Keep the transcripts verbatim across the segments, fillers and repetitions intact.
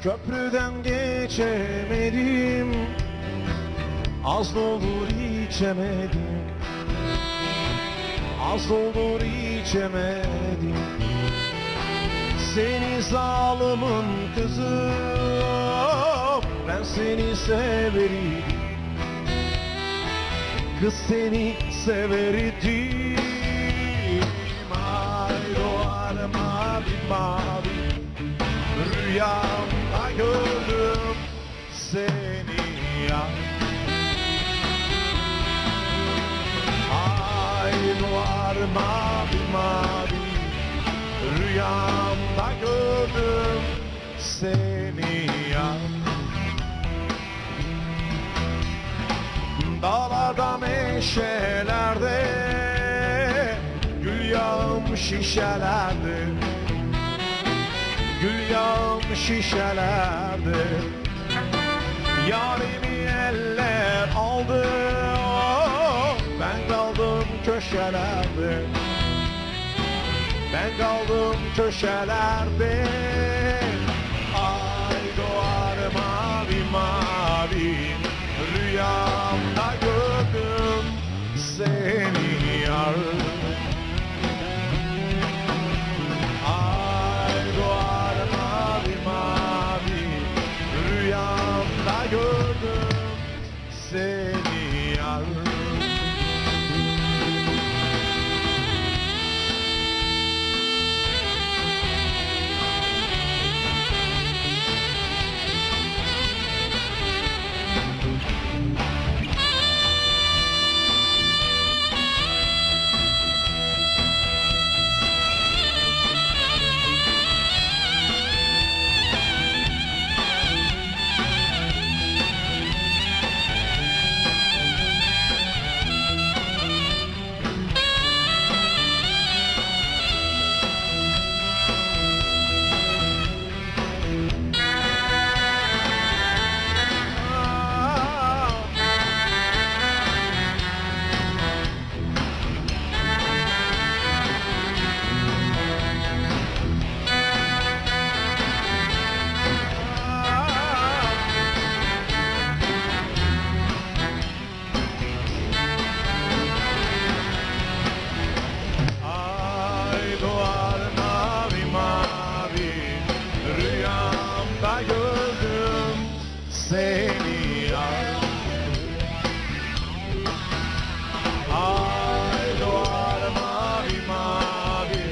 Köprüden geçemedim, az doldur içemedim, az doldur içemedim. Seni zalimin kızı, ben seni severim. Kız seni severim. Ay doğar mavi mavi, rüyamda gördüm seni ya. Ay doğar mavi mavi, rüyamda gördüm seni ya. Dağlarda meşelerde, gül yağım şişelerde, gül yağım şişelerde. Yarimi eller aldı, ben kaldım köşelerde, ben kaldım köşelerde. Ay doğar mavi mavi, rüyamda gördüm seni yar. Ay doğar mavi mavi, rüyamda gördüm seni yar. Seni yar. Ay doğar mavi mavi,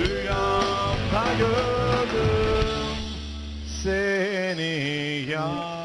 rüyamda gördüm seni yar.